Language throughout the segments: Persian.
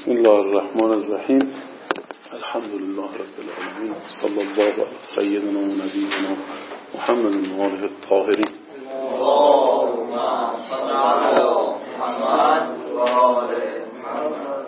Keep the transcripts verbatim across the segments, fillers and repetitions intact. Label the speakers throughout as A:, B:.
A: بسم الله الرحمن الرحیم. الحمد لله رب العالمین. صلی الله علی سیدنا و نبینا محمد و آله الطاهرین.
B: اللهم صل علی محمد و آل محمد.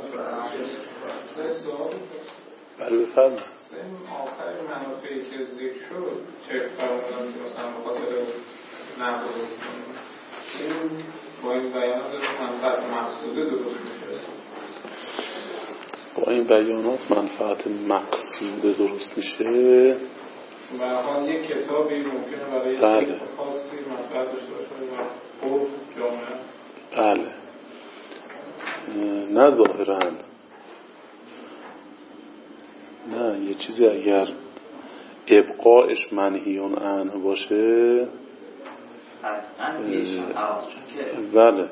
A: بله بفرمایید.
C: این آخر منافعی که ذکر شد چه فرمودن که مثلا بخاطر نقض این با این بیانات منفعت مقصوده درست میشه؟
A: با این بیانات منفعت مقصوده درست میشه؟
C: به هر حال یک کتابی ممکنه برای
A: بله.
C: یک خاصی منفعت داشته باشه و خود جامعه.
A: بله. نه ظاهراً. نه، یه چیزی اگر ابقایش منهیون عنه باشه بله،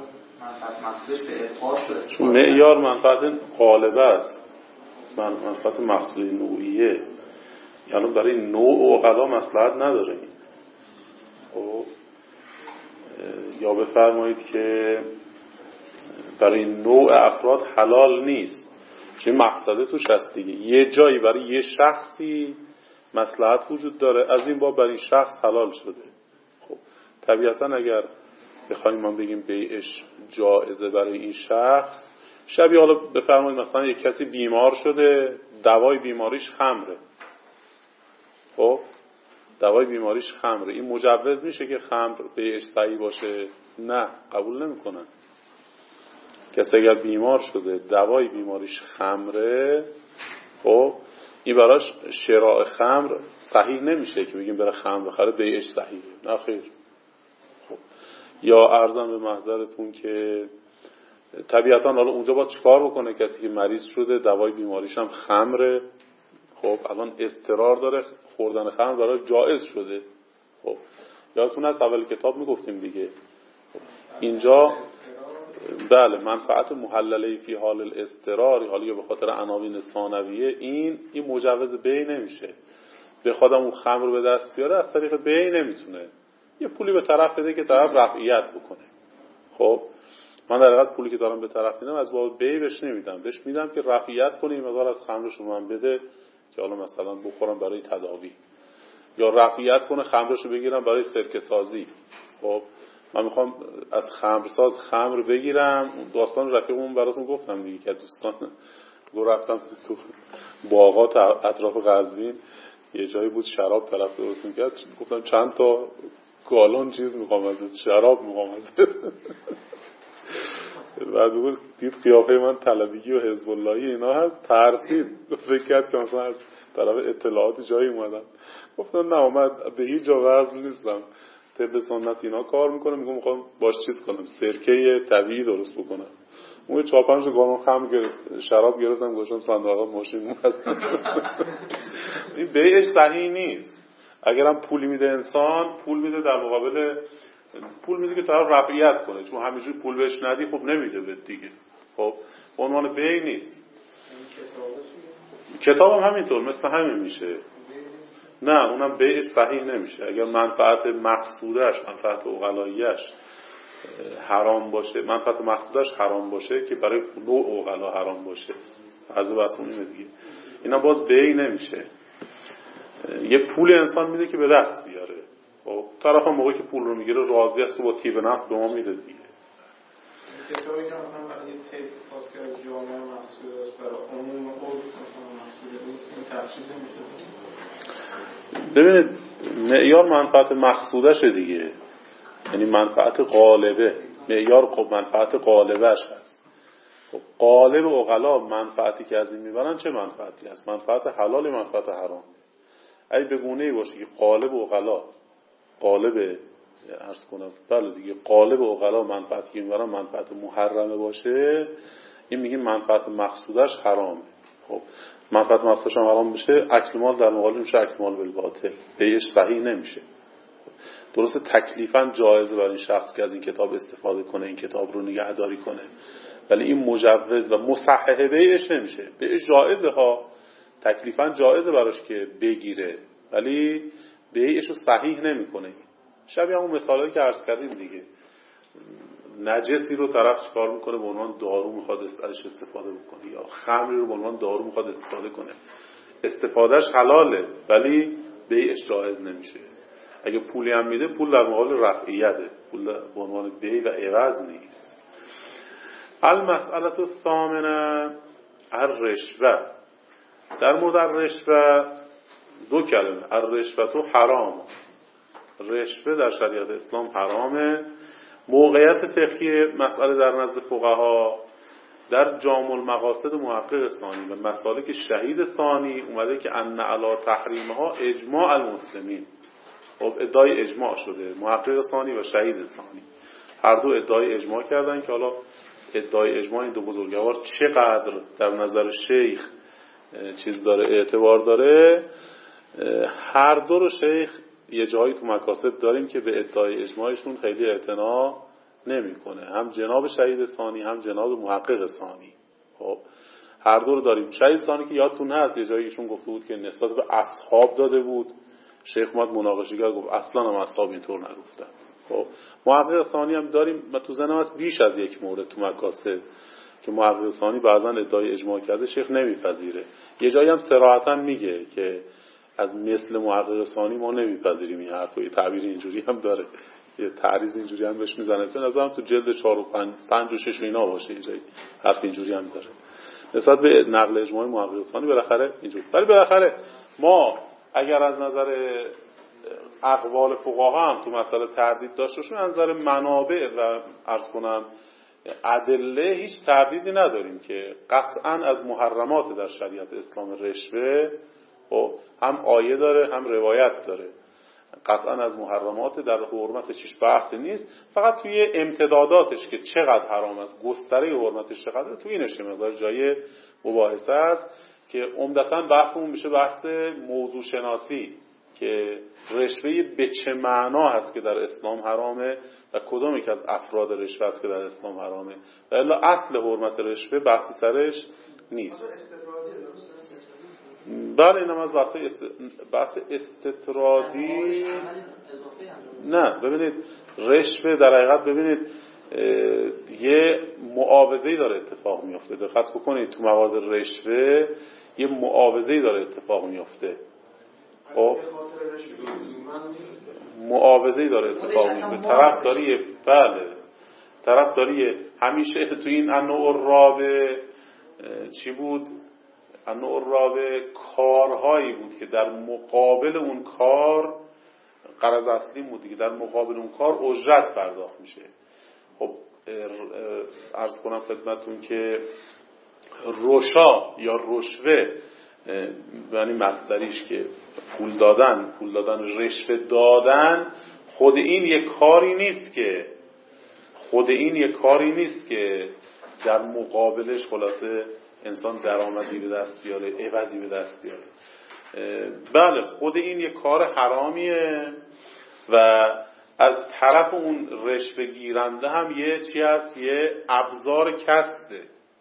A: چون معیار منفعت غالبه است، منفعت محصول نوعیه، یعنی برای نوع عقلا مصلحت نداره این. خب یا بفرمایید که برای نوع افراد حلال نیست، چون مقصده توش هست دیگه. یه جایی برای یه شخصی مصلحت وجود داره، از این باب برای شخص حلال شده. خب طبیعتا اگر بخوایم ما بگیم بیعش جائزه برای این شخص، شبیه حالا بفرمایید مثلا یک کسی بیمار شده، دوای بیماریش خمره. خب دوای بیماریش خمره، این مجوز میشه که خمر بیعش صحیح باشه؟ نه، قبول نمیکنن. کسی اگر بیمار شده دوای بیماریش خمره، خب این براش شراء خمر صحیح نمیشه که بگیم بره خمر بخره بیعش صحیحه. نه خیر. خب یا عرضم به محضرتون که طبیعتا حالا اونجا باید چیکار بکنه کسی که مریض شده دوای بیماریش هم خمره؟ خب الان اضطرار داره، خوردن خمر برای جایز شده. خب یادتون هست اول کتاب میگفتیم دیگه. خب اینجا بله، منفعت محلله فی حال الاضطرار، حالا یا به خاطر عناوین ثانویه، این این مجوز بی نمیشه. به خودم اون خمر رو به دست بیاره از طریق بی نمیتونه. یه پولی به طرف بده که طرف رفعیت بکنه. خب من در حقیقت پولی که دارم به طرف میدم از باب بی بهش نمیدم، بهش میدم که رفعیت کنه، این مقدار از خمرش رو من بده که حالا مثلا بخورم برای تداوی، یا رفعیت کنه خمرش رو بگیرم برای سرکه سازی. خب من میخوام از خمرساز خمر بگیرم. داستان رفیقمون براتون گفتم دیگه که دوستان گو رفتم تو باغات اطراف قزوین، یه جایی بود شراب طرف درست میکرد، گفتم چند تا گالون چیز میخوام ازت، شراب میخوام ازت. بعد بود دید قیافه من طلبگی و حزب اللهی اینا هست، ترسید، فکر کرد که مثلا از طرف اطلاعات جایی اومدم. گفتم نه، من به هیچ جا وزن نیستم، طب سنت اینا کار میکنه، میگم میخوام باش چیز کنم، سرکه طبیعی درست بکنم. اون چهار پنج گالون خمر گرفت، شراب گرفتم گذاشتم صندوق ماشین اومد. این بیعش صحیح نیست. اگرم پولی میده انسان، پول میده در مقابل پول میده که طرف رفعیت کنه، چون همیشه پول بهش ندی خب نمیده به دیگه. خب به عنوان بیع نیست. کتاب هم همینطور مثل همین میشه. نه، اونم بیعش صحیح نمیشه. اگر منفعت مقصودش، منفعت عقلاییش حرام باشه، منفعت مقصودش حرام باشه که برای نوع عقلا حرام باشه، از بس اون دیگه، اینا باز بیع نمیشه. یه پول انسان میده که به دست بیاره. خب طرف هم موقعی که پول رو میگیره راضی است و با تیب نفس به ما میده دیگه.
C: کتابی که مثلا برای یه تیپ خاصی از جامعه محصول است، برای عموم خود مثلا محصول نیست، این تفصیل نمیشه.
A: ببینید معیار منفعت مقصودشه دیگه، یعنی منفعت غالبه. معیار خب منفعت غالبش هست. خب غالب عقلا منفعتی که از این میبرن چه منفعتی هست؟ منفعت حلال، منفعت حرام. اگه به گونه‌ای باشه که غالب عقلا، غالب عرض کنم بله دیگه، غالب عقلا منفعتی که میبرن منفعت محرمه باشه، این میگیم منفعت مقصودش حرامه. خب منفعت مقصودش هم حرام بشه، اکل مال در مقابل میشه اکل مال بالباطل، بیعش صحیح نمیشه. درسته تکلیفاً جایزه برای این شخص که از این کتاب استفاده کنه، این کتاب رو نگهداری کنه، ولی این مجوز و مصحح بیعش نمیشه. بیعش جایزه ها، تکلیفاً جایزه براش که بگیره، ولی بیعش رو صحیح نمیکنه. شبیه همون مثالایی که عرض کردیم دیگه. نجسی رو طرف چیکار میکنه به عنوان دارو میخواد ازش استفاده بکنه، یا خمری رو به عنوان دارو میخواد استفاده کنه. استفادهش حلاله ولی بیعش جایز نمیشه. اگه پولی هم میده پول در مقابل رفعیته، پول به عنوان بیع و عوض نیست. المسئله الثامنه الرشوه. در مورد رشوه دو کلمه، الرشوه حرام. رشوه در شریعت اسلام حرامه. موقعیت فقهی مسئله در نزد فقها در جامع المقاصد محقق ثانی و مسالک شهید ثانی اومده که ان علی تحریمها اجماع المسلمین. خب ادعای اجماع شده، محقق ثانی و شهید ثانی هر دو ادعای اجماع کردن که حالا ادعای اجماع این دو بزرگوار چقدر در نظر شیخ چیز داره، اعتبار داره. هر دو رو شیخ یه جایی تو مکاسب داریم که به ادعای اجماعشون خیلی اعتنا نمیکنه، هم جناب شهید ثانی هم جناب محقق ثانی. خب هر دو رو داریم. شهید ثانی که یادتون هست یه جایی ایشون گفته بود که نسبت به اصحاب داده بود، شیخ اومد مناقشه کرد گفت اصلا هم اصحاب اینطور نگفتن. خب محقق ثانی هم داریم، من تو ذهنم هست بیش از یک مورد تو مکاسب که محقق ثانی بعضا ادعای اجماع کرده شیخ نمیپذیره. یه جایی هم صراحتا میگه که از مثل محقق ثانی ما نمیپذیریم این حرفو. یه تعبیر اینجوری هم داره، یه تعریض اینجوری هم بهش میزنه. به نظرم تو جلد چهار و پنج و شش و اینا باشه، یه جایی حرف اینجوری هم داره نسبت به نقل اجماع محقق ثانی. بالاخره اینجوری، ولی بالاخره ما اگر از نظر اقوال فقها هم تو مسئله تردید داشته باشیم، از نظر منابع و عرض کنم ادله هیچ تردیدی نداریم که قطعا از محرمات در شریعت اسلام رشوه و هم آیه داره هم روایت داره. قطعا از محرمات، در حرمتش هیچ بحثی نیست، فقط توی امتداداتش که چقدر حرام است، گستره حرمتش چقدره، توی اینش که مقدار جای مباحثه است که عمدتاً بحثمون میشه بحث موضوع شناسی که رشوه به چه معنا هست که در اسلام حرامه و کدومی که از افراد رشوه است که در اسلام حرامه، و الا اصل حرمت رشوه بحثی سرش نیست. بله اینم از بحث است... بحث استطرادی نه. ببینید رشوه در حقیقت ببینید یه معاوضه‌ای داره اتفاق میفته. دقت بکنید تو موارد رشوه یه معاوضه‌ای داره اتفاق میفته. خب معاوضه‌ای داره اتفاق میفته. طرف داری بله طرف داری همیشه تو این انواع رابع چی بود؟ انواع رابع کارهایی بود که در مقابل اون کار غرض اصلی بود دیگه، در مقابل اون کار اجرت پرداخت میشه. خب عرض کنم خدمتون که رشا یا رشوه یعنی مصدریش که پول دادن، پول دادن رشوه دادن، خود این یک کاری نیست که خود این یک کاری نیست که در مقابلش خلاصه انسان درآمدی به دست بیاره، عوضی به دست بیاره. بله خود این یک کار حرامیه و از طرف اون رشوه گیرنده هم یه چی هست، یه ابزار کسبه.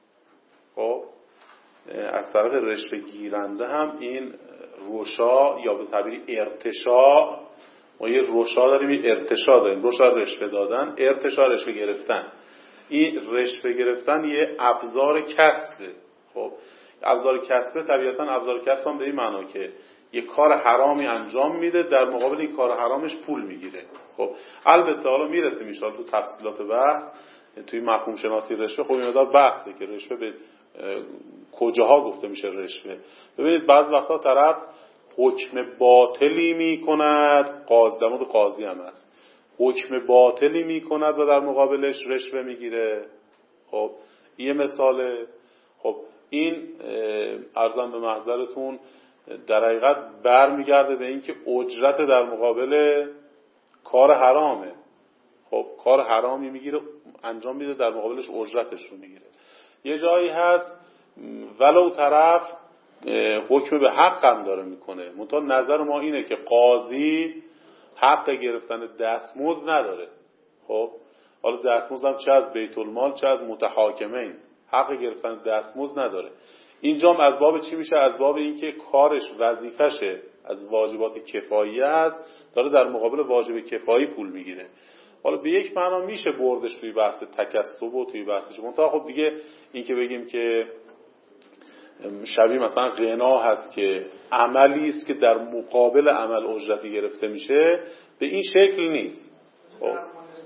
A: خب از طرف رشوه گیرنده هم این رشا یا به تعبیر ارتشاء، ما یه رشا داریم یه ارتشاء داریم. رشا رشوه دادن، ارتشاء رشوه گرفتن. این رشوه گرفتن یه ابزار کسبه. خب ابزار کسبه طبیعتا ابزار کسب هم به این معنا که یه کار حرامی انجام میده، در مقابل این کار حرامش پول میگیره. خب البته حالا میرسیم ان شاءالله تو تفصیلات بحث توی مفهوم شناسی رشوه. خب این مقدار بحثه که رشوه به کجاها گفته میشه رشوه. ببینید بعض وقتا طرف حکم باطلی میکند، قاضی در مورد قاضی هم هست، حکم باطلی میکند و در مقابلش رشوه میگیره. خب این مثاله. خب این عرضم به محضرتون در حقیقت برمیگرده به اینکه اجرت در مقابل کار حرامه. خب کار حرامی میگیره انجام میده، در مقابلش اجرتش رو میگیره. یه جایی هست ولو طرف حکم به حق هم داره میکنه، منتها نظر ما اینه که قاضی حق گرفتن دستمزد نداره. خب حالا دستمزد هم چه از بیت المال چه از متحاکمین حق گرفتن دستمزد نداره. اینجام از باب چی میشه؟ از باب اینکه کارش وظیفشه از واجبات کفاییه است، داره در مقابل واجب کفایی پول میگیره. حالا به یک معنا میشه بردش توی بحث تکسب و توی بحثش. منتها خب دیگه این که بگیم که شبیه مثلا غنا هست که عملی است که در مقابل عمل اجرتی گرفته میشه، به این شکل نیست. خب
D: رشوه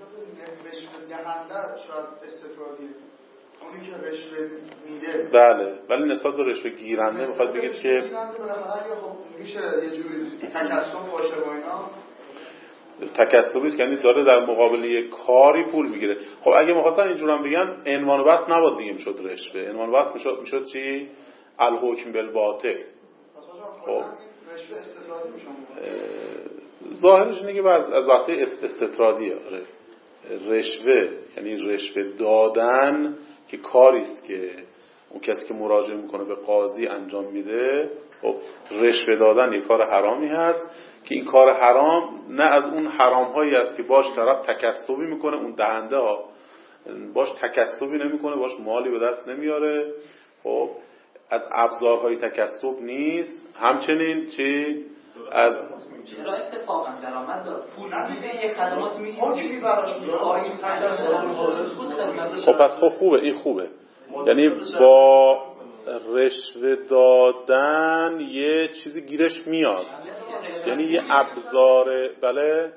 D: دهنده شاید استفادیه، اونی که رشوه میده
A: بله، ولی نسبت به رشوه گیرنده میخواد بگید که
D: گیرنده بالاخره خب میشه یه جوری تکسب باشه با اینا.
A: تکسبی است که یعنی داره در مقابل یک کاری پول میگیره. خب اگه می‌خواستن اینجوری هم بگن عنوان بس نبود دیگه، میشد رشوه. عنوان بس میشد میشد چی؟ الحکم بالباطل.
D: خب رشوه استفاده میشه.
A: ظاهرش اینه که از از بحث استطرادیه. آره، رشوه یعنی رشوه دادن که کاری است که اون کسی که مراجعه میکنه به قاضی انجام میده. خب رشوه دادن یک کار حرامی هست که این کار حرام نه از اون حرام هایی است که باش طرف تکسبی میکنه، اون دهنده ها باش تکسبی نمیکنه، باش مالی به دست نمیاره. خب از ابزارهای تکسب نیست. همچنین چی از
B: چرا اتفاقا درآمد داد پول میده یه خدمات میگیره
D: حکمی براش میاد.
A: خب پس خب خوبه، این خوبه. یعنی با رشوه دادن یه چیزی گیرش میاد، یعنی یه ابزار. بله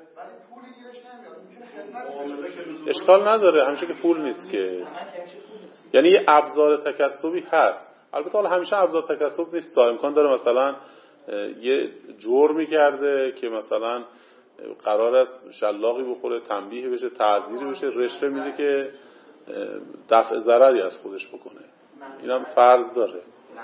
A: اشکال نداره، همیشه که پول نیست که، یعنی یه ابزار تکسبی هست. البته حالا همیشه ابزار تکسب نیست، تا امکان داره مثلا یه جرمی کرده که مثلا قرار است شلاقی بخوره، تنبیه بشه، تعزیری بشه، رشوه میده که دفع ضرری از خودش بکنه. اینم فرض داره.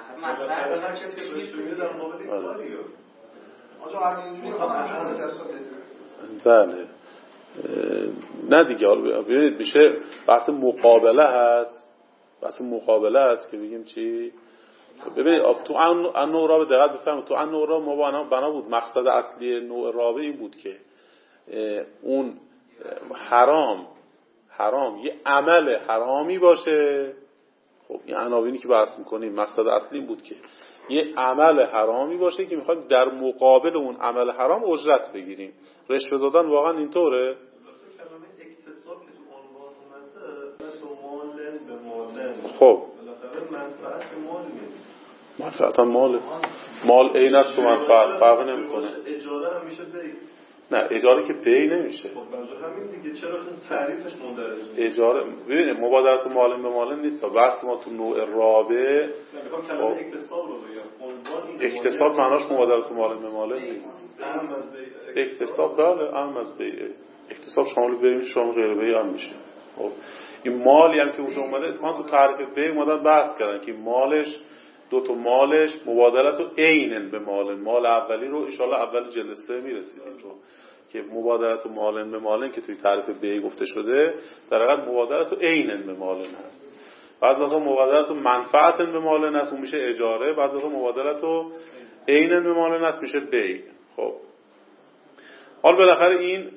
A: بله نه دیگه، حالا ببینید میشه بحث مقابله هست، بحث مقابله هست که بگیم چی. ببینید تو ان نوع رابع دقت بفرمایید، تو ان نوع رابع ما بنا بود مقصد اصلی نوع رابع این بود که اون حرام حرام یه عمل حرامی باشه. خب این عناوینی که بحث میکنیم مقصد اصلی این بود که یه عمل حرامی باشه که میخوایم در مقابل اون عمل حرام اجرت بگیریم. رشوه دادن واقعا اینطوره.
E: کلمه اکتساب که تو عنوان اومده تو مال به مال،
A: خب
E: بالاخره منفعت مال نیست.
A: منفعت مال مال عین است و منفعت فرق نمیکنه.
E: اجاره هم میشه بی.
A: نه اجاره که بی نمیشه.
E: خب منظور همین دیگه، چرا چون تعریفش مندرج نیست.
A: اجاره ببینید مبادلت مال به مال نیست. بحث ما تو نوع رابع
E: میخوام کلمه اکتساب رو بگم.
A: اکتساب معناش مبادلت مال به مال نیست.
E: اهم از بی
A: اکتساب بله اهم از بی. اکتساب شامل بی میشه، شامل غیر بی هم میشه. خب این مالی هم که اونجا اومده اتفاقا تو تعریف بی اومدن بحث کردن که مالش دو تا مالش مبادلت و عینن به مال. مال اولی رو ان شاءالله اول جلسه میرسید این رو که مبادلت و مالن به مالن که توی تعریف بی گفته شده در حقیقت مبادلت و عینن به مالن هست. بعضی وقتا مبادلت و منفعتن به مالن هست، اون میشه اجاره. بعضی وقتا مبادلت و عینن به مالن هست، میشه بی. خب حالا بالاخره این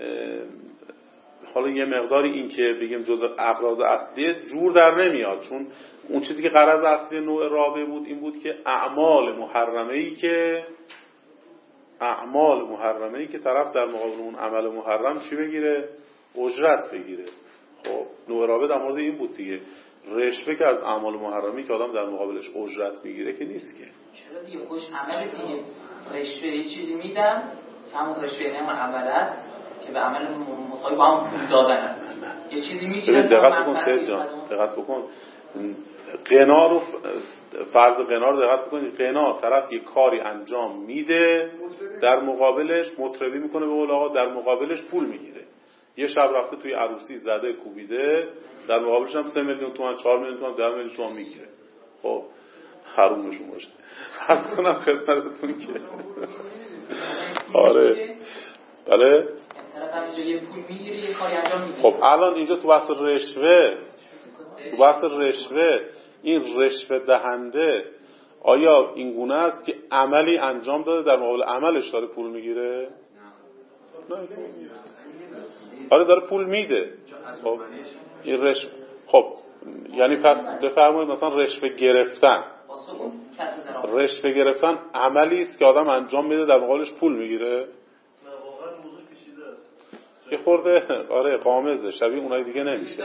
A: حالا یه مقداری این که بگیم جزء اغراض اصلی جور در نمیاد، چون اون چیزی که غرض اصلی نوع رابع بود این بود که اعمال محرمه‌ای که اعمال محرمه‌ای که طرف در مقابل اون عمل محرم چی بگیره؟ اجرت بگیره. خب نوع رابع در مورد این بود دیگه. رشوه که از اعمال محرمه‌ای که آدم در مقابلش اجرت میگیره که نیست که.
B: چرا دیگه خوش عمل دیگه. رشوه یه چیزی میدم، همون رشوه نه عمل است که به عمل مساوی با هم پول دادن است. یه چیزی میگیرن.
A: دقت بکن سید جان، دقت بکن. قنا رو فرض قنا رو دقت بکنید. قنا طرف یک کاری انجام میده، در مقابلش مطربی میکنه به قول آقا، در مقابلش پول میگیره. یه شب رفته توی عروسی زده کوبیده، در مقابلش هم سه میلیون تومان، چهار میلیون تومان، ده میلیون تومان میگیره. خب حرومشون باشه. عرض کنم خدمتتون که آره بله
B: طرف همینجا یه پول میگیره یه کاری انجام میده.
A: خب الان اینجا تو بحث رشوه تو بحث رشوه این رشوه دهنده آیا این گونه است که عملی انجام داده در مقابل عملش داره پول میگیره؟ نه. آره داره پول میده. خب این رشوه خب یعنی پس بفرمایید مثلا رشوه گرفتن رشوه گرفتن عملی است که آدم انجام میده در مقابلش پول میگیره؟
E: نه واقعا موضوع پیچیده است.
A: یه خورده آره قامزه، شبیه اونای دیگه نمیشه.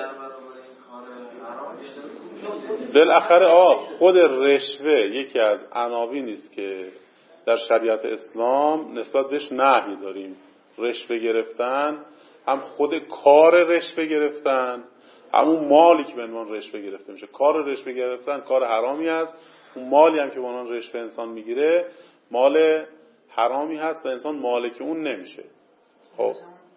A: بالاخره آه خود رشوه یکی از عناوینی نیست که در شریعت اسلام نسبت بهش نهی داریم. رشوه گرفتن هم خود کار رشوه گرفتن، همون مالی که به عنوان رشوه گرفته میشه. کار رشوه گرفتن کار حرامی است. اون مالی هم که به عنوان رشوه انسان میگیره مال حرامی هست و انسان مالک اون نمیشه. خب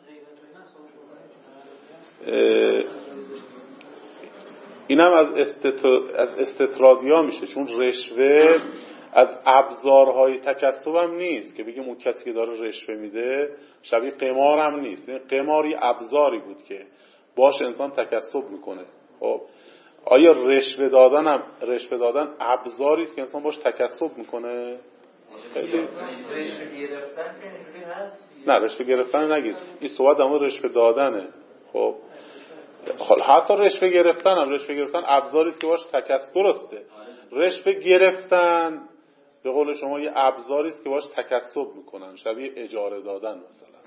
A: اینم از استتر... از استطرادی ها میشه، چون رشوه از ابزارهای تکسب هم نیست که بگیم اون کسی که داره رشوه میده شبیه قمار هم نیست. این قماری ابزاری بود که باش انسان تکسب میکنه. خب آیا رشوه دادن هم رشوه دادن ابزاری است که انسان باش تکسب میکنه؟
E: رشوه گرفتن که اینجوری هست؟
A: نه رشوه گرفتن نگید، این صحبت در مورد رشوه دادنه. خب حتی رشوه گرفتن هم رشوه گرفتن ابزاری است که باش تکسب درسته. رشوه گرفتن به قول شما یه ابزاری است که باش تکسب میکنن، شبیه اجاره دادن مثلا.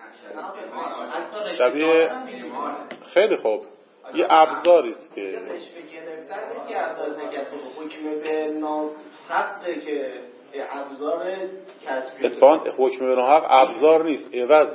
A: شبیه خیلی خوب یه ابزاری است که
D: رشوه گرفتن که ابزار تکسب حکم به ناحقه که ابزار کسبی.
A: اتفاقاً حکم به ناحق ابزار نیست، عوضه.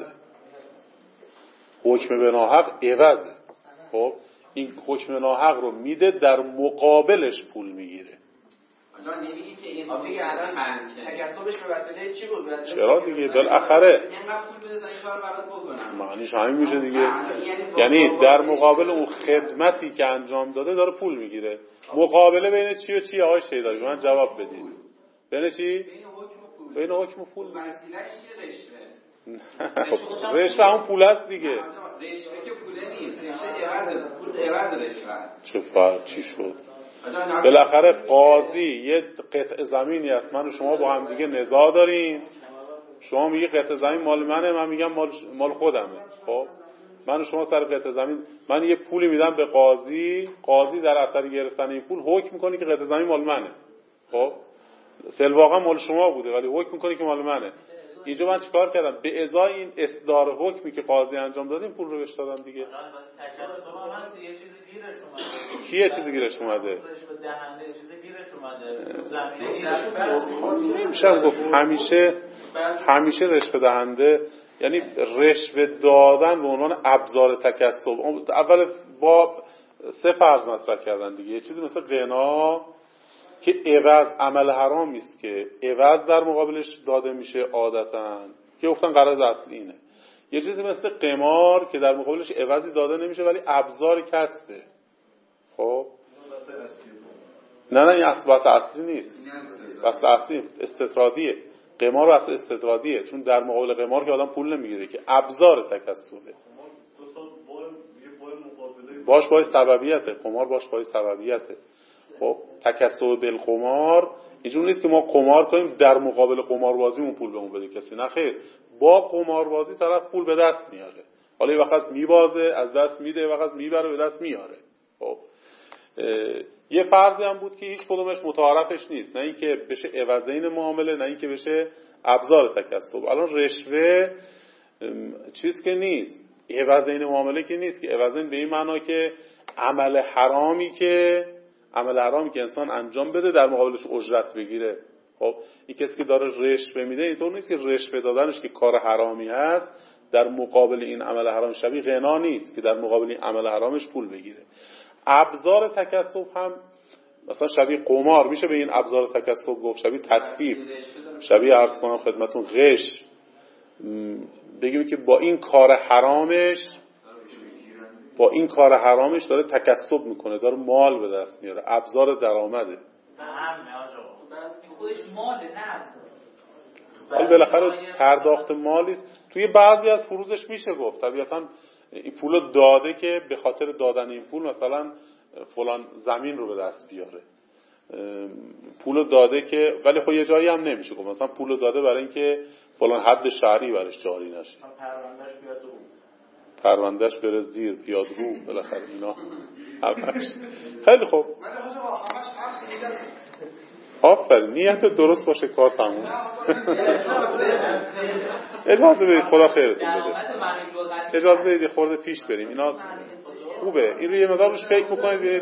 A: حکم به ناحق عوضه. خب این حکم به ناحق رو میده، در مقابلش پول میگیره.
D: مثلا نمیگی که این دیگه الان تکسبش به وسیله چی بود؟ وسیله
A: چرا دیگه بالاخره
D: اینقدر پول بده تا این کارو برات بکنم.
A: معنیش همین میشه دیگه. یعنی در مقابل اون خدمتی که انجام داده داره پول میگیره. مقابله بین چی و چی آقای شیدایی؟ من جواب بدید. بین چی؟ بین حکم و پول.
D: وسیله‌اش چیه؟ رشوه.
A: رشوه همون پول است دیگه.
D: رشوه که پوله نیست، رشوه عوض پول عوض رشوه است.
A: چه فرق چی شد؟ بالاخره قاضی یه قطع زمینی است، من و شما با هم دیگه نزاع داریم. شما میگی قطع زمین مال منه، من میگم مال مال خودمه. خب من و شما سر قطع زمین، من یه پولی میدم به قاضی، قاضی در اثر گرفتن این پول حکم میکنه که قطع زمین مال منه. خب فی الواقع مال شما بوده ولی حکم میکنه که مال منه. اینجا من چیکار کردم؟ به ازای این اصدار حکمی که قاضی انجام داد این پول رو بهش دادم دیگه. کی یه چیزی گیرش اومده؟ نمیشه گفت همیشه همیشه رشوه دهنده، یعنی رشوه دادن به عنوان ابزار تکسب. اول با سه فرض مطرح کردن دیگه. یه چیزی مثل غنا که عوض عمل حرامی است که عوض در مقابلش داده میشه عادتاً، که گفتن غرض اصلی اینه. یه چیزی مثل قمار که در مقابلش عوضی داده نمیشه ولی ابزار کسبه. خب نه نه این اصل واسه اصلی نیست، واسه اصلی استطرادیه. قمار واسه استطرادیه، چون در مقابل قمار که آدم پول نمیگیره که ابزار تکسبه. باش باعث سببیته، قمار باش باعث سببیته. خب تکسب بالقمار اینجوری نیست که ما قمار کنیم در مقابل قماربازیمون پول بهمون بده کسی، نه خیر. با قماربازی طرف پول به دست میاره، حالا یه وقت میبازه از دست میده، یه وقت میبره به دست میاره. خب یه فرضی هم بود که هیچ کدومش متعارفش نیست، نه اینکه بشه عوضین معامله، نه اینکه بشه ابزار تکسب. الان رشوه چیز که نیست، عوضین معامله که نیست، که عوضین به این معنا که عمل حرامی که عمل حرامی که انسان انجام بده در مقابلش اجرت بگیره. خب این کسی که داره رشوه میده اینطور نیست که رشوه دادنش که کار حرامی هست در مقابل این عمل حرام شبیه غنا نیست که در مقابل این عمل حرامش پول بگیره. ابزار تکسب هم مثلا شبیه قمار میشه به این ابزار تکسب گفت، شبیه تطفیف، شبیه عرض کنم خدمتون غش، بگیم که با این کار حرامش با این کار حرامش داره تکسب میکنه، داره مال به دست میاره، ابزار درآمده.
B: خودش مال نه ابزار.
A: ولی بالاخره پرداخت مالی است. توی بعضی از فروزش میشه گفت طبیعتاً این پولو داده که به خاطر دادن این پول مثلا فلان زمین رو به دست بیاره، پولو داده که، ولی خب یه جایی هم نمیشه گفت مثلا پولو داده برای اینکه فلان حد شهری برش جاری نشه،
E: پروندهش بیاد رو
A: پروندهش بره زیر بیاد رو، بالاخره اینا همش خیلی خوب.
D: من همش هست میگم
A: آفرین، نیت درست باشه کار تموم. اجازه بدید خدا خیرتون بده. اجازه بدید خورده پیش بریم. اینا خوبه. این رو یه مقدار روش فکر بکنید ببینید.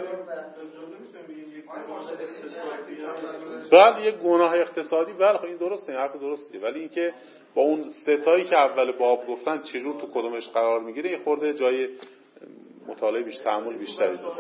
A: بله، یه گناه اقتصادی، بله خب این درسته، این حرف درستیه، ولی اینکه با اون ستایی که اول باب گفتن چجور تو کدومش قرار میگیره یه خورده جای مطالعه بیشتر، تأمل بیشتری داره.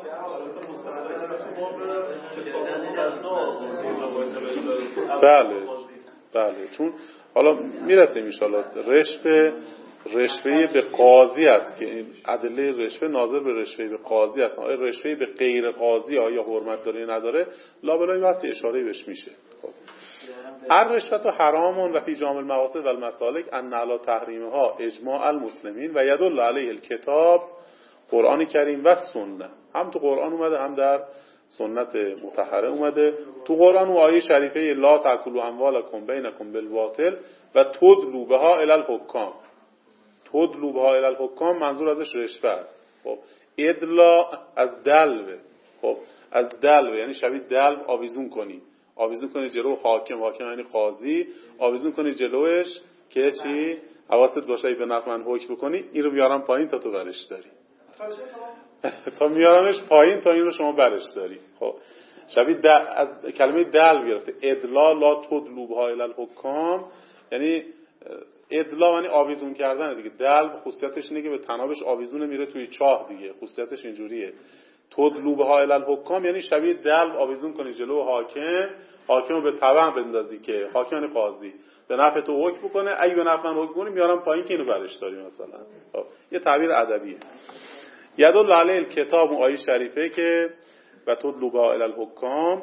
A: بله بله، چون حالا میرسیم ان شاء الله رشوه رشوه به قاضی است که این ادله رشوه ناظر به رشوه به قاضی است. آیا رشوه به غیر قاضی آیا حرمت داره یا نداره؟ لا بلای واسه اشاره بهش میشه. خب هر رشوه حرام و فی جامع المقاصد و المسالک ان علی تحریمها اجماع المسلمین و یدل علیه الکتاب قرآن کریم و سنت. هم تو قرآن اومده هم در سنت مطهره اومده. تو قرآن و آیه شریفه لا تاکلوا اموالکم بینکم بالباطل و تدلوا بها الی الحکام. تدلوا بها الی الحکام منظور ازش رشوه است. خب ادلا از دلو، خب از دلو یعنی شبیه دلو آویزون کنی، آویزون کنی جلو حاکم، حاکم یعنی قاضی، آویزون کنی جلوش که چی؟ حواست باشه به نفع من حکم بکنی. این رو بیارم پایین تا تو برش داری. تا میارمش پایین تا این رو شما برش داری. خب شبیه دل، از کلمه دل گرفته. ادلا لا تدلوا بها الی الحکام یعنی ادلا یعنی آویزون کردن دیگه. دل خصوصیتش اینه که به تنابش آویزونه میره توی چاه دیگه، خصوصیتش اینجوریه. تدلوا بها الی الحکام یعنی شبیه دل آویزون کنی جلو حاکم، حاکم رو به تبع بندازی که حاکم یعنی قاضی به نفع تو حکم بکنه. اگه به نفع من حکم کنی میارم پایین که اینو برش داری مثلا. خب یه تعبیر ادبیه. یدل علیه الکتاب و آیه شریفه که و تدلوا بها الی الحکام.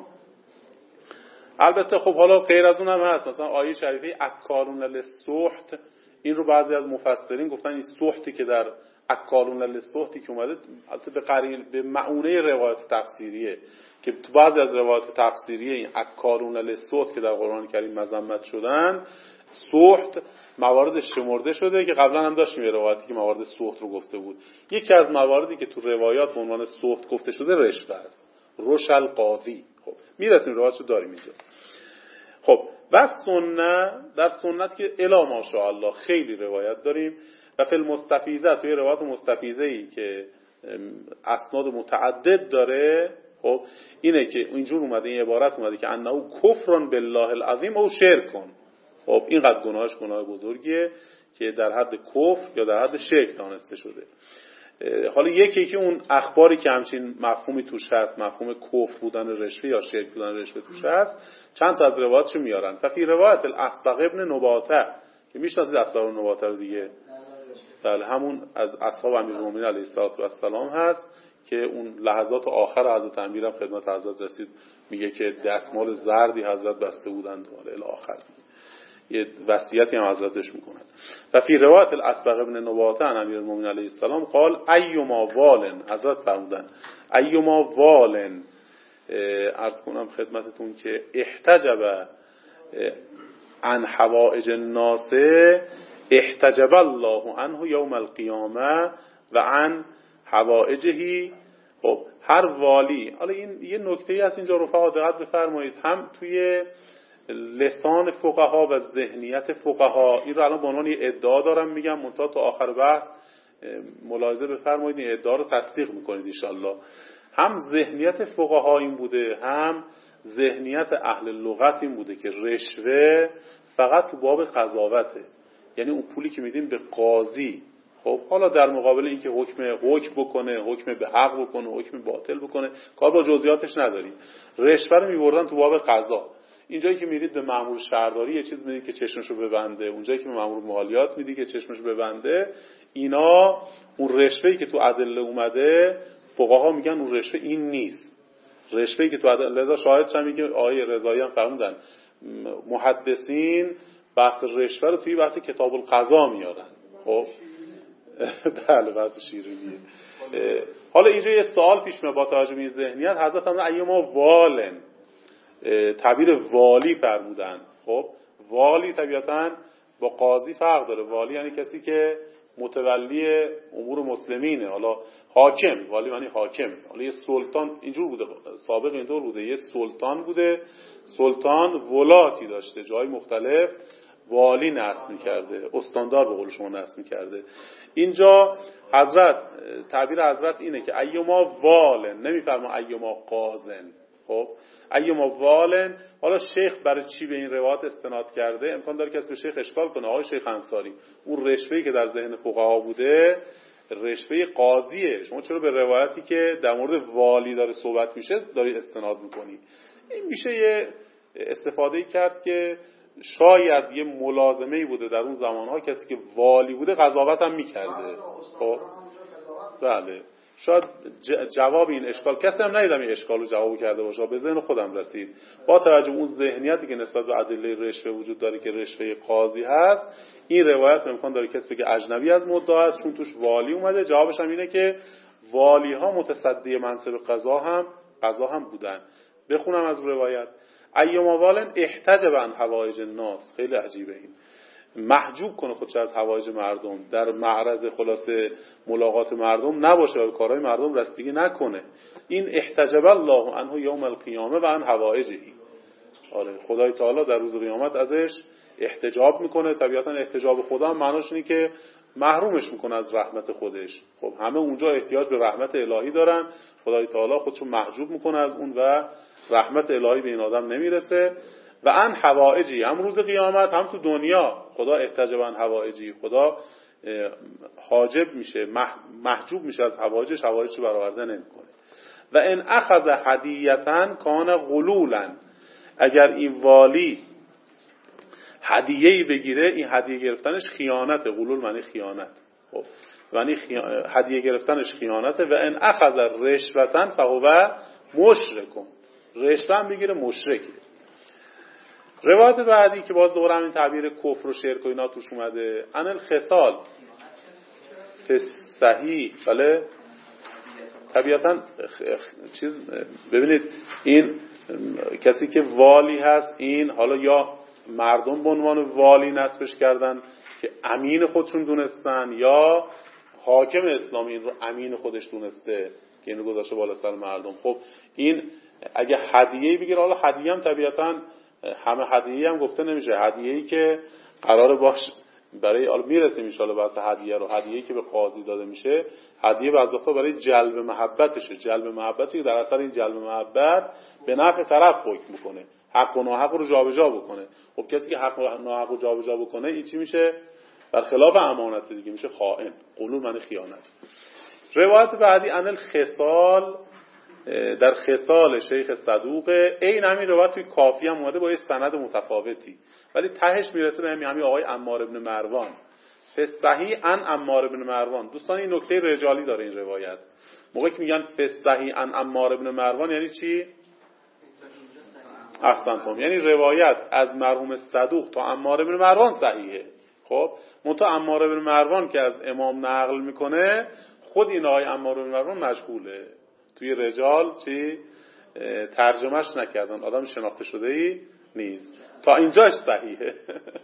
A: البته خب حالا غیر از اون هم هست، مثلا آیه شریفه اکالون للسحت، این رو بعضی از مفسرین گفتن این سحتی که در اکالون للسحتی که اومده البته به قرین به معونه روایت تفسیریه که تو بعضی از روایت تفسیریه این اکالون للسحت که در قرآن کریم مذمت شدن، سحت موارد شمرده شده که قبلا هم داشتیم یه روایتی که موارد سحت رو گفته بود. یکی از مواردی که تو روایات به عنوان سحت گفته شده رشوه است، رشل قاضی. خب میرسیم روایتشو داریم اینجا. خب و سنت، در سنت که الا ماشاءالله خیلی روایت داریم و فی المستفیضه، توی روایت مستفیضه ای که اسناد متعدد داره، خب اینه که اینجور اومده، این عبارت اومده که انه کفرن بالله العظیم او شرکن. خب اینقدر گناهش گناه بزرگیه که در حد کفر یا در حد شرک دانسته شده. حالا یکی که اون اخباری که همچین مفهومی توش هست، مفهوم کفر بودن رشوه یا شرک بودن رشوه توش هست، چند تا از روایاتشو میارن. ففی روایت الاسبغ ابن نباته که میشناسید اسبغ ابن نباته رو دیگه، بله همون از اصحاب امیرالمومنین علیه السلام هست که اون لحظات آخر حضرت امیر هم خدمت حضرت رسید، میگه که دستمال زردی حضرت بسته بودند و الی آخر یه وصیتی هم حضرتش میکنن. و فی روایت الاسبغ ابن نباته عن امیرالمومنین علیه السلام قال ایما والن، حضرت فرمودن ایما والن، عرض کنم خدمتتون که احتجب عن حوائج الناس احتجب الله عنه یوم القیامه و عن حوائجه. خب هر والی، حالا این یه نکته‌ای هست اینجا رفقا دقت بفرمایید، هم توی لسان فقها و ذهنیت فقها، این رو الان به عنوان یه ادعا دارم میگم، منتها تا آخر بحث ملاحظه بفرمایید این ادعا رو تصدیق میکنید ان شاءالله. هم ذهنیت فقها این بوده، هم ذهنیت اهل لغت این بوده که رشوه فقط تو باب قضاوته، یعنی اون پولی که میدیم به قاضی، خب حالا در مقابل اینکه حکم حکم بکنه، حکم به حق بکنه، حکم باطل بکنه، کار با جزئیاتش نداریم. رشوه رو میبردن تو باب قضا. اینجایی که میرید به مأمور شهرداری یه چیز میدید که چشمشو ببنده، اونجایی که به مأمور مالیات میدید که چشمشو ببنده، اینا اون رشوه‌ای که تو ادله اومده فقها میگن اون رشوه این نیست. رشوه‌ای که تو ادله، لذا شاهدش هم میگه آیه رضایی هم فرمودن محدثین بحث رشوه رو توی بحث کتاب القضا میارن. خب بله بحث شیرینیه. حالا اینجا یه سوال پیش میاد با توجه به این ذهنیت، حضرت هم ایما والن، تعبیر والی فرمودن. خب والی طبیعتاً با قاضی فرق داره. والی یعنی کسی که متولی امور مسلمینه، حالا حاکم، والی معنی حاکم، حالا یه سلطان اینجور بوده، سابق اینطور بوده، یه سلطان بوده، سلطان ولاتی داشته، جای مختلف والی نصب می‌کرده، استاندار به قول شما نصب می‌کرده. اینجا حضرت تعبیر حضرت اینه که ایما والن، نمی‌فرما ایما قاضن. خب ایما والن، حالا شیخ برای چی به این روایت استناد کرده؟ امکان داره کسی به شیخ اشکال کنه، آقای شیخ انصاری اون رشوه‌ای که در ذهن فقها بوده رشوه قاضیه، شما چرا به روایتی که در مورد والی داره صحبت میشه داری استناد می‌کنی؟ این میشه یه استفاده کرد که شاید یه ملازمه‌ای بوده در اون زمانها، کسی که والی بوده قضاوت هم می‌کرده. خب بله، شاید جواب این اشکال، کسی هم ندیدم این اشکال رو جواب کرده باشه، به ذهن خودم رسید با توجه اون ذهنیتی که نسبت به ادله رشوه وجود داره که رشوه قاضی هست. این روایت امکان داره کسی بگه اجنبی از مدعا است چون توش والی اومده. جوابش هم اینه که والی ها متصدی منصب قضا هم قضا هم بودن. بخونم از روایت: ایما والن احتجب عن حوائج الناس. خیلی عجیبه، این محجوب کنه خودش از حوائج مردم، در معرض خلاصه ملاقات مردم نباشه و کارهای مردم رسیدگی نکنه. این احتجب الله عنه یوم القیامه و عن حوائجه. آره، خدای تعالی در روز قیامت ازش احتجاب میکنه. طبیعتا احتجاب خدا هم معناش اینه که محرومش میکنه از رحمت خودش. خب همه اونجا احتیاج به رحمت الهی دارن، خدای تعالی خودشو محجوب میکنه از اون و رحمت الهی به این آدم نمیرسه. و ان حوائجی، هم روز قیامت هم تو دنیا خدا احتجاب عن حوائجی، خدا حاجب میشه، محجوب میشه از حوائجش، حوائجش برآورده نمیکنه. و ان اخذ هدیه‌تن کان غلولا، اگر این والی هدیه‌ای بگیره، این هدیه گرفتنش خیانته. غلول معنی خیانت. خب معنی خیانت، هدیه گرفتنش خیانته. و ان اخذ رشوةً فهو مشرک، رشوه هم بگیره مشرکه. روایت بعدی که باز دوباره همین تعبیر کفر و شرک و اینا توش اومده: ان الخصال صحیح. بله طبیعتا چیز ببینید، این کسی که والی هست، این حالا یا مردم به عنوان والی نصبش کردن که امین خودشون دونستن، یا حاکم اسلامی این رو امین خودش دونسته که اینو گذاشته بالا سر مردم. خب این اگه هدیه‌ای بگیره، حالا هدیه هم طبیعتا همه هدیه هم گفته نمیشه، هدیه‌ای که قراره باش برای، حالا میرسیم ان شاءالله بحث هدیه رو، هدیه‌ای که به قاضی داده میشه، هدیه بعضی وقتا برای جلب محبتشه، جلب محبتی که در اثر این جلب محبت به نفع طرف حکم میکنه، حق و ناحق رو جابجا بکنه. خب کسی که حق و ناحق رو جابجا بکنه این چی میشه؟ برخلاف امانت دیگه، میشه خائن. غلول معنی خیانت. روایت بعدی: ان الخصال، در خصال شیخ صدوق. این همین روایت توی کافی هم اومده با یه سند متفاوتی، ولی تهش میرسه به همین همین آقای عمار ابن مروان. فصحی ان عمار ابن مروان. دوستان این نکته رجالی داره این روایت. موقعی که میگن فصحی ان عمار ابن مروان یعنی چی؟ احسنتم، یعنی روایت از مرحوم صدوق تا عمار ابن مروان صحیحه. خب منتها عمار ابن مروان که از امام نقل میکنه، خود این آقای عمار ابن مروان مشغوله، توی رجال چی ترجمهش نکردن، آدم شناخته شده ای نیست. تا اینجاش صحیحه.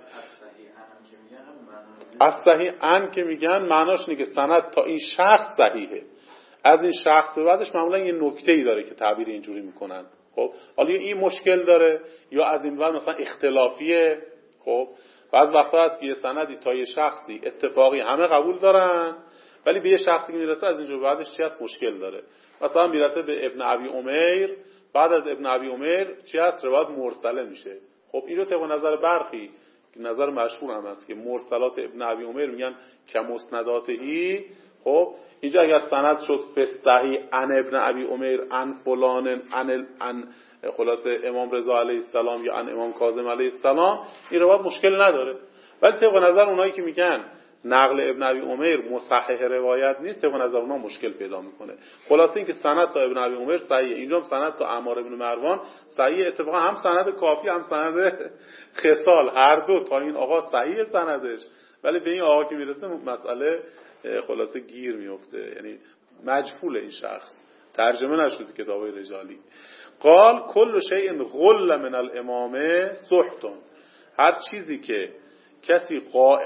A: از صحیح ان که میگن معناش اینه که سند تا این شخص صحیحه، از این شخص به بعدش معمولا یه نکته‌ای داره که تعبیر اینجوری میکنن. خب حالا این مشکل داره یا از این ور مثلا اختلافیه. خب بعض وقتا هست که یه سندی تا یه شخصی اتفاقی همه قبول دارن، ولی به یه شخصی که میرسه از اینجور بعدش چی هست؟ مشکل داره. مثلا میرسه به ابن ابی عمیر، بعد از ابن ابی عمیر چی هست؟ روایت مرسله میشه. خب اینو طبق نظر برخی، نظر مشهور هم هست که مرسلات ابن ابی عمیر میگن که مسنداتی. خب اینجا اگر سند شد فصحی ان ابن ابی عمیر ان فلان ان ان خلاصه امام رضا علیه السلام یا ان امام کاظم علیه السلام، این روایت مشکل نداره. ولی طبق نظر اونایی که میگن نقل ابن ابی عمیر مصحح روایت نیست، طبق نظر اونها مشکل پیدا میکنه. خلاصه این که سند تا ابن ابی عمیر صحیحه، اینجا هم سند تا عمار ابن مروان صحیحه. اتفاقا هم سند کافی هم سند خصال، هر دو تا این آقا صحیح سندش، ولی به این آقا که میرسه مسئله خلاصه گیر میفته، یعنی مجهول این شخص، ترجمه نشده کتابای رجالی. قال کل شیء غل من الامامه سحت، هر چیزی که کسی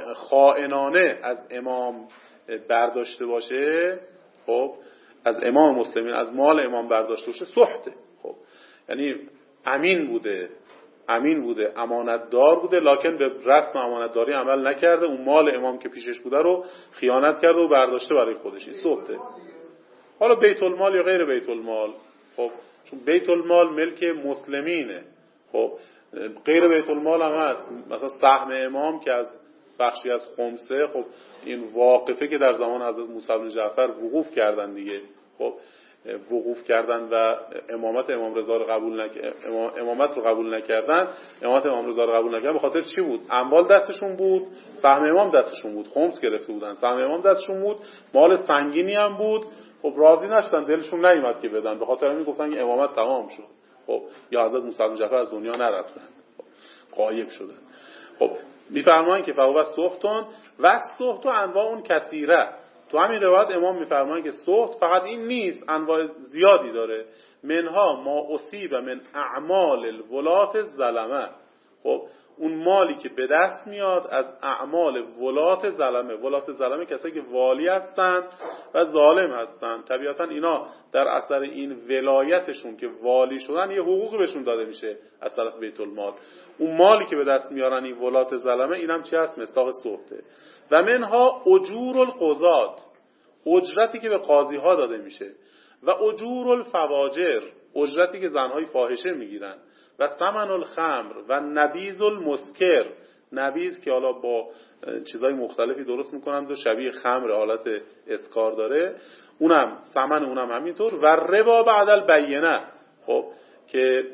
A: خائنانه از امام برداشته باشه، خب از امام مسلمین از مال امام برداشته باشه سحته. خب یعنی امین بوده امین بوده امانتدار بوده، لکن به رسم امانتداری عمل نکرده، اون مال امام که پیشش بوده رو خیانت کرده و برداشته برای خودش، این سحته. حالا بیت المال یا غیر بیت المال، خب چون بیت المال ملک مسلمینه، خب غیر بیت المال هم هست، مثلا سهم امام که از بخشی از خمسه، خب این واقفه که در زمان حضرت موسی بن جعفر وقوف کردن دیگه، خب وقوف کردن و امامت امام رضا رو قبول نک... امامت رو قبول نکردن، امامت امام رضا رو قبول نکردن به خاطر چی بود؟ اموال دستشون بود، سهم امام دستشون بود، خمس گرفته بودن، سهم امام دستشون بود، مال سنگینی هم بود، خب راضی نشدن، دلشون نیومد که بدن، به خاطر همین گفتن که امامت تمام شد، خب یا حضرت موسی بن جعفر از دنیا نرفتن، خب غایب شدن. خب میفرمایند که فهو سحتون و سحت و انواع اون کثیره. تو همین روایت امام میفرمایند که سحت فقط این نیست، انواع زیادی داره. منها ما اصیب من اعمال الولات الظلمه. خب اون مالی که به دست میاد از اعمال ولات ظلمه. ولات ظلمه کسایی که والی هستن و ظالم هستن، طبیعتا اینا در اثر این ولایتشون که والی شدن یه حقوقی بهشون داده میشه از طرف بیت المال. اون مالی که به دست میارن این ولات ظلمه، اینم چی هست؟ مصداق سحته. و منها اجور القضات، اجرتی که به قاضی ها داده میشه، و اجور الفواجر، اجرتی که زنهای فاحشه میگیرن، و ثمن الخمر و نبیذ المسکر، نبیذ که حالا با چیزای مختلفی درست میکنند و شبیه خمر حالت اسکار داره، اونم ثمن اونم همینطور. و ربا بعد البینه، خب که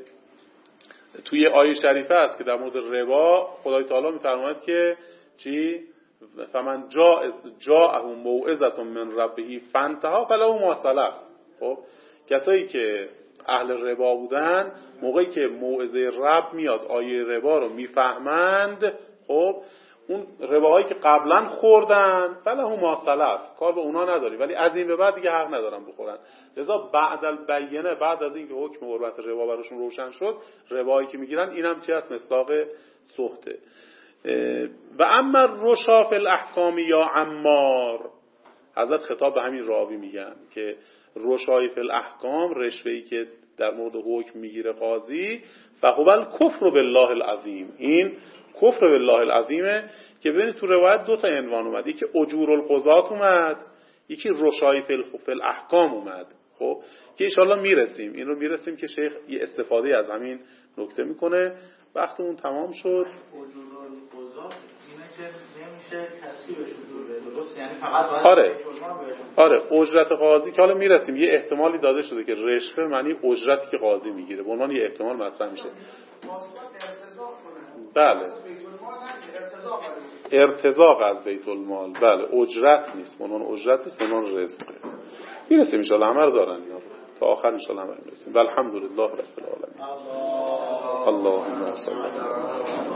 A: توی آیه شریفه است که در مورد ربا خدای تعالی میفرماید که چی؟ فمن جاءه موعظة من ربه فانتهى فله ما سلف. خب کسایی که اهل ربا بودن، موقعی که موعظه رب میاد آیه ربا رو میفهمند، خب اون رباهایی که قبلا خوردن فله ما سلف، کار به اونا نداری، ولی از این به بعد دیگه حق ندارن بخورن. لذا بعد البینه، بعد از اینکه حکم حرمت ربا براشون روشن شد، ربایی که میگیرن اینم چی هست؟ مصداق سحته. و اما رشا فی الاحکام یا عمار، حضرت خطاب به همین راوی میگن که رشای فی الاحکام، رشوه‌ای که در مورد حکم میگیره قاضی، فهو الکفر بالله العظیم، این کفر بالله العظیمه. که ببینید تو روایت دو تا عنوان اومد، یکی اجور القضات اومد، یکی رشای فی الاحکام اومد. خب که ان شاءالله میرسیم، این رو میرسیم که شیخ یه استفاده از همین نکته میکنه. وقتمون تمام شد.
F: اجور القضات اینه که نمیشه تصویرش رو درست، یعنی فقط باید
A: آره آره اجرت قاضی که حالا میرسیم، یه احتمالی داده شده که رشوه معنی اجرتی که قاضی میگیره، به عنوان یه احتمال مطرح میشه. بله ارتزاق از بیت المال، بله اجرت نیست، به عنوان اجرت نیست، به عنوان رزقه. میرسیم ان شاء الله، همه رو دارن اینا، تا آخر ان شاء الله همه میرسیم. والحمدلله رب العالمین. اللهم صل علی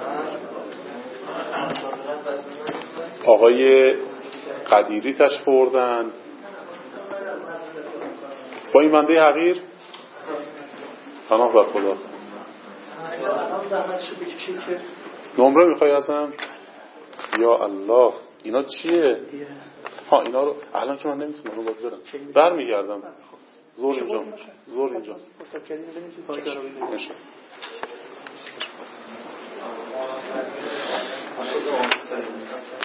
A: آقای قدیری تشریف بردن با این بنده حقیر. پناه بر خدا. نمره میخوای ازم؟ یا الله اینا چیه؟ ها اینا رو الان که من نمیتونم رو باز برم، برمیگردم. زور اینجا، زور اینجا نشه.